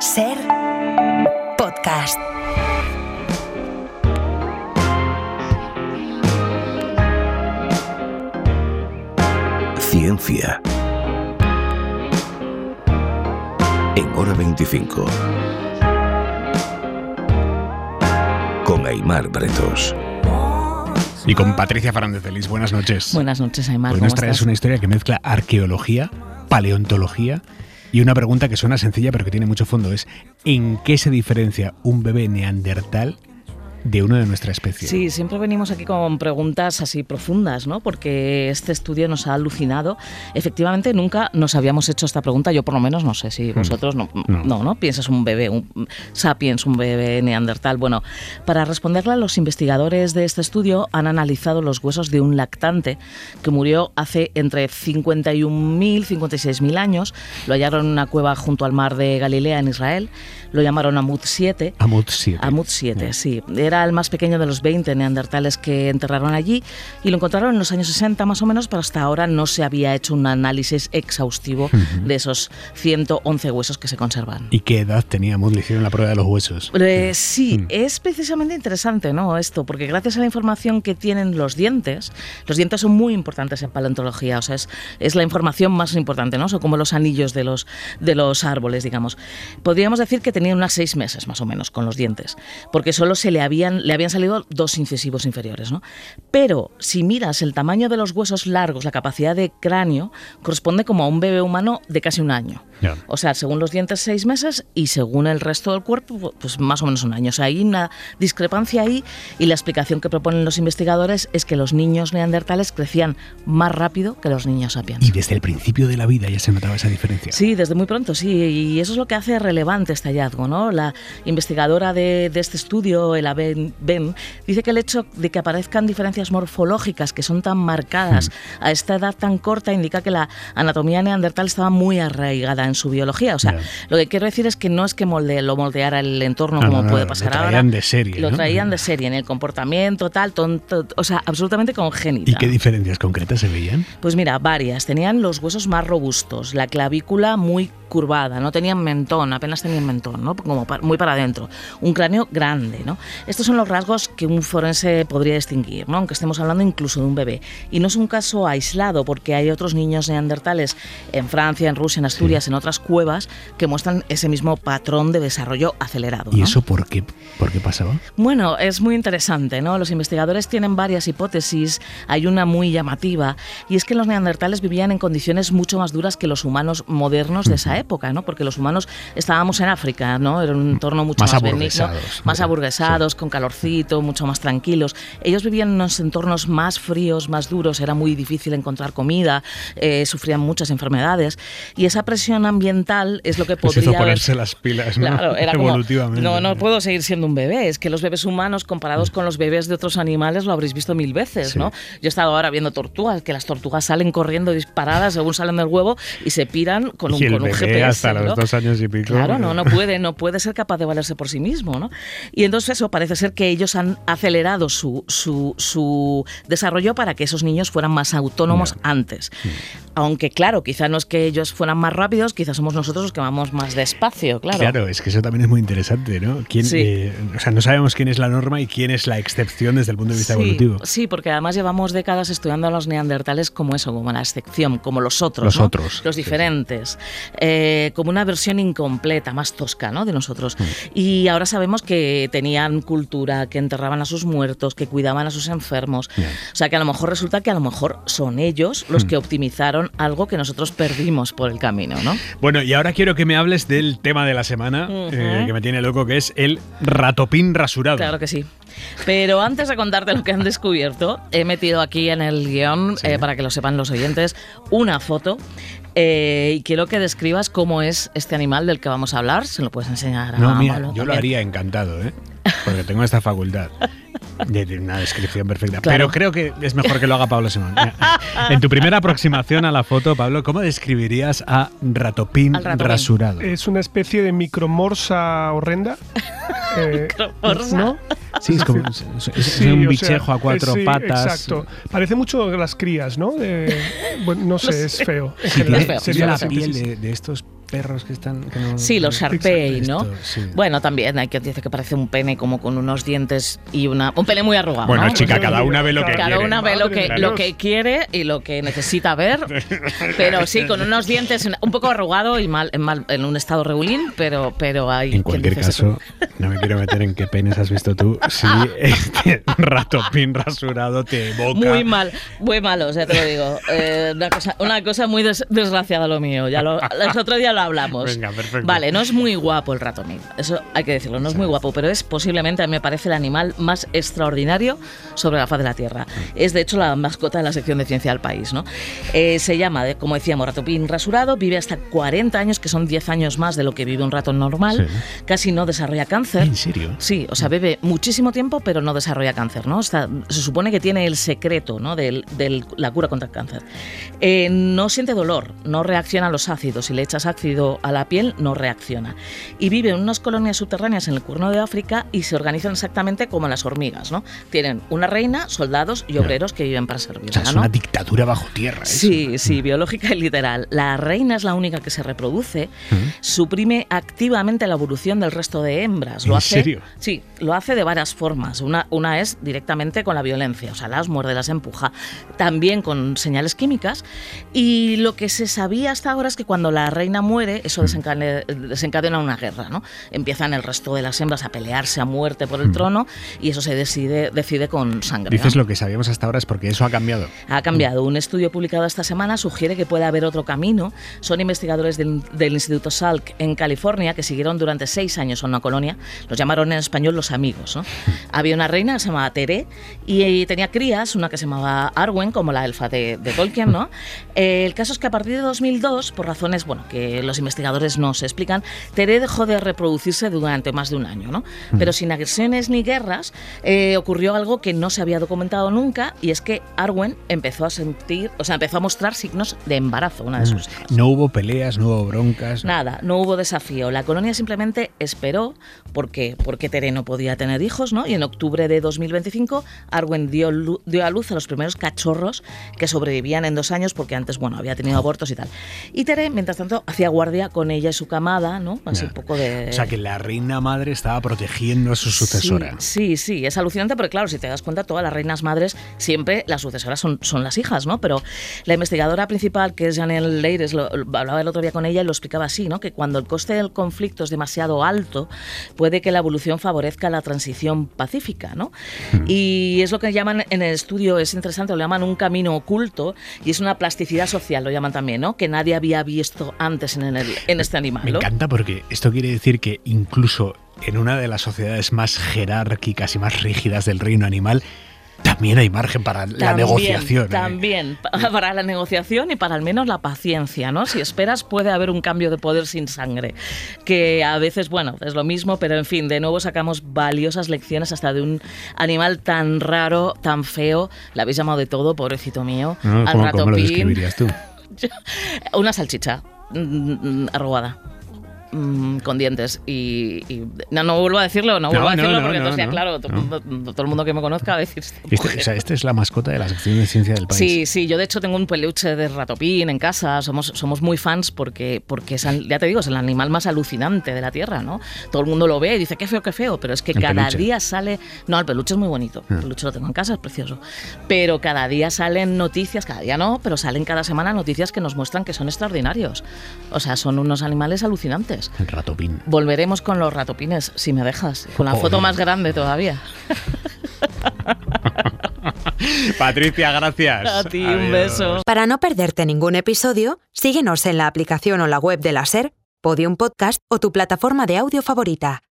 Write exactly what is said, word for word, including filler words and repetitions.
Ser podcast. Ciencia en Hora veinticinco con Aimar Bretos y con Patricia Fernández de Lis. Buenas noches. Buenas noches, Aimar. Hoy nos traes una historia que mezcla arqueología, paleontología y una pregunta que suena sencilla pero que tiene mucho fondo. Es ¿en qué se diferencia un bebé neandertal de uno de nuestra especie? Sí, siempre venimos aquí con preguntas así profundas, ¿no? Porque este estudio nos ha alucinado. Efectivamente, nunca nos habíamos hecho esta pregunta. Yo por lo menos no sé si vosotros no, no, no, ¿no? Piensas un bebé, un sapiens, un bebé neandertal. Bueno, para responderla, los investigadores de este estudio han analizado los huesos de un lactante que murió hace entre cincuenta y un mil y cincuenta y seis mil años. Lo hallaron en una cueva junto al mar de Galilea, en Israel. Lo llamaron Amud siete. Amud siete. Amud siete, sí. Era el más pequeño de los veinte neandertales que enterraron allí y lo encontraron en los años sesenta más o menos, pero hasta ahora no se había hecho un análisis exhaustivo uh-huh. de esos ciento once huesos que se conservan. ¿Y qué edad tenía Amud? Le hicieron la prueba de los huesos. Eh, sí, uh-huh. es precisamente interesante, ¿no? Esto, porque gracias a la información que tienen los dientes, los dientes son muy importantes en paleontología, o sea, es, es la información más importante, ¿no? Son como los anillos de los, de los árboles, digamos. Podríamos decir que tenía unas seis meses más o menos con los dientes, porque solo se le habían, le habían salido dos incisivos inferiores, ¿no? Pero si miras el tamaño de los huesos largos, la capacidad de cráneo, corresponde como a un bebé humano de casi un año. Yeah. O sea, según los dientes seis meses y según el resto del cuerpo, pues más o menos un año. O sea, hay una discrepancia ahí y la explicación que proponen los investigadores es que los niños neandertales crecían más rápido que los niños sapiens. Y desde el principio de la vida ya se notaba esa diferencia. Sí, desde muy pronto, sí. Y eso es lo que hace relevante este hallazgo, ¿no? La investigadora de, de este estudio, Ela Ben, Ben, dice que el hecho de que aparezcan diferencias morfológicas que son tan marcadas mm. a esta edad tan corta indica que la anatomía neandertal estaba muy arraigada en su biología. O sea, yeah. lo que quiero decir es que no es que molde, lo moldeara el entorno no, como no, puede no, pasar lo ahora. traían de serie. Lo ¿no? traían de serie, en el comportamiento, tal, tonto, o sea, absolutamente congénita. ¿Y qué diferencias concretas se veían? Pues mira, varias. Tenían los huesos más robustos, la clavícula muy curvada, no tenían mentón, apenas tenían mentón, ¿no? Como para, muy para adentro. Un cráneo grande, ¿no? Estos son los rasgos que un forense podría distinguir, ¿no? Aunque estemos hablando incluso de un bebé. Y no es un caso aislado, porque hay otros niños neandertales en Francia, en Rusia, en Asturias, sí. en otras cuevas, que muestran ese mismo patrón de desarrollo acelerado, ¿no? ¿Y eso por qué, por qué pasaba? Bueno, es muy interesante, ¿no? Los investigadores tienen varias hipótesis, hay una muy llamativa, y es que los neandertales vivían en condiciones mucho más duras que los humanos modernos de esa época, ¿no? Porque los humanos estábamos en África, ¿no? Era un entorno mucho más, más benigno, más aburguesados, sí. con calorcito, mucho más tranquilos. Ellos vivían en unos entornos más fríos, más duros, era muy difícil encontrar comida, eh, sufrían muchas enfermedades, y esa presión ambiental es lo que podría... Es eso, ponerse las pilas, ¿no? Claro, era evolutivamente. Como, no, no puedo seguir siendo un bebé, es que los bebés humanos comparados con los bebés de otros animales lo habréis visto mil veces, sí. ¿no? Yo he estado ahora viendo tortugas, que las tortugas salen corriendo disparadas según salen del huevo y se piran con un, y el con un bebé G P S. Hasta ¿no? los dos años y pico. Claro, no, no puede, no puede ser capaz de valerse por sí mismo, ¿no? Y entonces eso, parece ser que ellos han acelerado su, su, su desarrollo para que esos niños fueran más autónomos no. antes. No. Aunque claro, quizá no es que ellos fueran más rápidos, quizás somos nosotros los que vamos más despacio, claro. Claro, es que eso también es muy interesante, ¿no? ¿Quién, sí. eh, o sea, no sabemos quién es la norma y quién es la excepción desde el punto de vista sí, evolutivo. Sí, porque además llevamos décadas estudiando a los neandertales como eso, como la excepción, como los otros, Los ¿no? otros. Los diferentes. Sí, sí. Eh, como una versión incompleta, más tosca, ¿no? De nosotros. Mm. Y ahora sabemos que tenían cultura, que enterraban a sus muertos, que cuidaban a sus enfermos. Yeah. O sea, que a lo mejor resulta que a lo mejor son ellos los mm. que optimizaron algo que nosotros perdimos por el camino, ¿no? Bueno, y ahora quiero que me hables del tema de la semana, uh-huh. eh, que me tiene loco, que es el ratopín rasurado. Claro que sí. Pero antes de contarte lo que han descubierto, he metido aquí en el guión, sí. eh, para que lo sepan los oyentes, una foto. Eh, y quiero que describas cómo es este animal del que vamos a hablar. Se lo puedes enseñar a No, mira, Pablo yo también. Lo haría encantado, ¿eh? Porque tengo esta facultad de una descripción perfecta. Claro. Pero creo que es mejor que lo haga Pablo Simón. En tu primera aproximación a la foto, Pablo, ¿cómo describirías a ratopín, ratopín. rasurado? Es una especie de micromorsa horrenda. eh, ¿Micromorsa? ¿No? Sí, es como es, es, es sí, un bichejo sea, a cuatro sí, patas. Exacto. Parece mucho las crías, ¿no? De, bueno, no sé, es feo. En sí, general, tiene, sería la la piel de, de estos perros que están... Que no, Sí, los Shar-Pei, ¿no? Esto, sí. Bueno, también hay quien dice que parece un pene como con unos dientes y una... Un pene muy arrugado, Bueno, ¿no? chica, cada una ve lo que Cada quiere. una ve lo que, Madre lo de que Dios. quiere y lo que necesita ver, pero sí, con unos dientes un poco arrugado y mal en, mal, en un estado regulín, pero, pero hay... En quien cualquier dice eso. caso, no me quiero meter en qué penes has visto tú si este ratopín rasurado te evoca... Muy mal, muy malo, o sea, te lo digo. Eh, una, cosa, una cosa muy des, desgraciada lo mío. Ya lo, el otro día lo hablamos. Venga, perfecto. Vale, no es muy guapo el ratomil. Eso hay que decirlo, no es muy guapo, pero es posiblemente, a mí me parece, el animal más extraordinario sobre la faz de la Tierra. Es, de hecho, la mascota de la sección de ciencia del país, ¿no? Eh, se llama, como decíamos, ratopín rasurado, vive hasta cuarenta años, que son diez años más de lo que vive un ratón normal. Sí. Casi no desarrolla cáncer. ¿En serio? Sí, o sea, vive muchísimo tiempo, pero no desarrolla cáncer, ¿no? Está, se supone que tiene el secreto, ¿no?, de la cura contra el cáncer. Eh, no siente dolor, no reacciona a los ácidos. Si le echas ácido a la piel, no reacciona. Y vive en unas colonias subterráneas en el Cuerno de África y se organizan exactamente como las hormigas, ¿no? Tienen una reina, soldados y obreros que viven para servirla, o sea, es ¿no? una dictadura bajo tierra. Eso. Sí, sí, biológica y literal. La reina es la única que se reproduce, ¿Mm? Suprime activamente la evolución del resto de hembras. Lo ¿En hace, serio? Sí, lo hace de varias formas. Una, una es directamente con la violencia, o sea, las muerde, las empuja. También con señales químicas. Y lo que se sabía hasta ahora es que cuando la reina muere, eso desencadena, desencadena una guerra, ¿no? Empiezan el resto de las hembras a pelearse a muerte por el trono y eso se decide, decide con sangre. Dices, ¿no? lo que sabíamos hasta ahora es porque eso ha cambiado. Ha cambiado. Un estudio publicado esta semana sugiere que puede haber otro camino. Son investigadores del, del Instituto Salk en California que siguieron durante seis años a una colonia. Los llamaron en español los amigos, ¿no? Había una reina que se llamaba Tere y tenía crías, una que se llamaba Arwen, como la elfa de, de Tolkien, ¿no? Eh, el caso es que a partir de dos mil dos, por razones, bueno, que los investigadores no se explican, Tere dejó de reproducirse durante más de un año, ¿no? Pero sin agresiones ni guerras, eh, ocurrió algo que no se había documentado nunca, y es que Arwen empezó a sentir, o sea, empezó a mostrar signos de embarazo, una de sus hijas. No hubo peleas, no hubo broncas. No. Nada, no hubo desafío. La colonia simplemente esperó porque, porque Tere no podía tener hijos, ¿no? Y en octubre de dos mil veinticinco, Arwen dio, dio a luz a los primeros cachorros que sobrevivían en dos años porque antes, bueno, había tenido abortos y tal. Y Tere, mientras tanto, hacía guardia con ella y su camada, ¿no? Así Ya. un poco de... O sea, que la reina madre estaba protegiendo a su sucesora. Sí, sí, sí, es alucinante porque, claro, si te das cuenta, todas las reinas madres, siempre las sucesoras son, son las hijas, ¿no? Pero la investigadora principal, que es Janelle Leires, lo, lo, hablaba el otro día con ella y lo explicaba así, ¿no? Que cuando el coste del conflicto es demasiado alto, puede que la evolución favorezca la transición pacífica, ¿no? Mm. Y es lo que llaman en el estudio, es interesante, lo llaman un camino oculto y es una plasticidad social, lo llaman también, ¿no? Que nadie había visto antes en, el, en este animal, Me ¿no? encanta porque esto quiere decir que incluso en una de las sociedades más jerárquicas y más rígidas del reino animal, también hay margen para también, la negociación. También, ¿eh? Para la negociación y para al menos la paciencia, ¿no? Si esperas puede haber un cambio de poder sin sangre, que a veces, bueno, es lo mismo, pero en fin, de nuevo sacamos valiosas lecciones hasta de un animal tan raro, tan feo, le habéis llamado de todo, pobrecito mío, No, al ¿cómo, ratopín. ¿Cómo lo describirías tú? Una salchicha mm, arrugada. Con dientes y, y no, no vuelvo a decirlo, no vuelvo No, a decirlo no, no, porque no, entonces ya no, claro, todo, no. todo el mundo que me conozca va a decir Este, o sea, esta es la mascota de la sección de ciencia del país. Sí, sí, yo de hecho tengo un peluche de ratopín en casa, somos, somos muy fans porque, porque es, ya te digo, es el animal más alucinante de la Tierra, ¿no? Todo el mundo lo ve y dice, qué feo, qué feo, pero es que el cada peluche. día sale... No, el peluche es muy bonito, el peluche lo tengo en casa, es precioso, pero cada día salen noticias, cada día no, pero salen cada semana noticias que nos muestran que son extraordinarios, o sea, son unos animales alucinantes. El ratopín. Volveremos con los ratopines, si me dejas, con la Joder. foto más grande todavía. Patricia, gracias. A ti, Adiós. un beso. Para no perderte ningún episodio, síguenos en la aplicación o la web de la SER, Podium Podcast o tu plataforma de audio favorita.